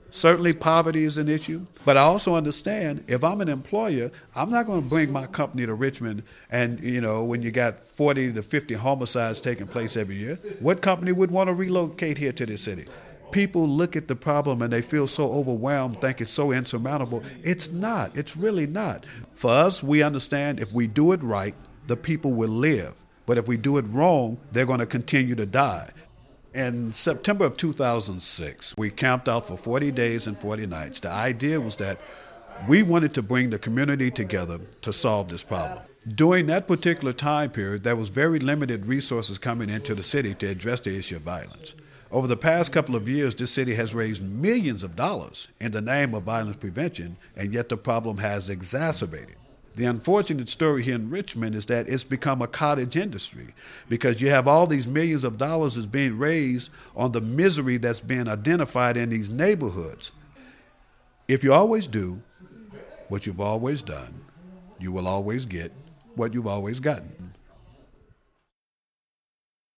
Certainly, poverty is an issue, but I also understand if I'm an employer, I'm not going to bring my company to Richmond and, when you got 40 to 50 homicides taking place every year, what company would want to relocate here to this city? People look at the problem and they feel so overwhelmed, think it's so insurmountable. It's not. It's really not. For us, we understand if we do it right, the people will live. But if we do it wrong, they're going to continue to die. In September of 2006, we camped out for 40 days and 40 nights. The idea was that we wanted to bring the community together to solve this problem. During that particular time period, there was very limited resources coming into the city to address the issue of violence. Over the past couple of years, this city has raised millions of dollars in the name of violence prevention, and yet the problem has exacerbated. The unfortunate story here in Richmond is that it's become a cottage industry because you have all these millions of dollars that's being raised on the misery that's being identified in these neighborhoods. If you always do what you've always done, you will always get what you've always gotten.